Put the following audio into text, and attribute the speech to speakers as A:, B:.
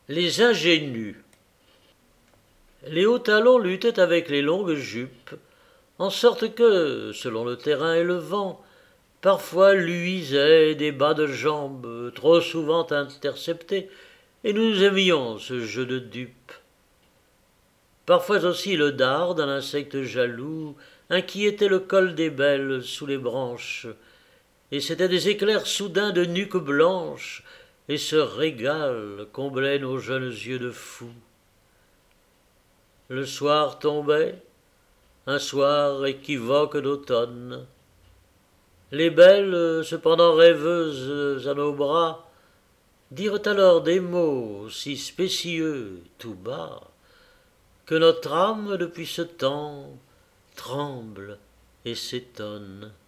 A: Les ingénus. Les hauts talons luttaient avec les longues jupes, en sorte que, selon le terrain et le vent, parfois luisaient des bas de jambes trop souvent interceptés, et nous aimions ce jeu de dupes. Parfois aussi le dard d'un insecte jaloux inquiétait le col des belles sous les branches, et c'étaient des éclairs soudains de nuques blanches, et ce régal comblait nos jeunes yeux de fous. Le soir tombait, un soir équivoque d'automne. Les belles, cependant rêveuses à nos bras, dirent alors des mots si spécieux tout bas, que notre âme depuis ce temps tremble et s'étonne.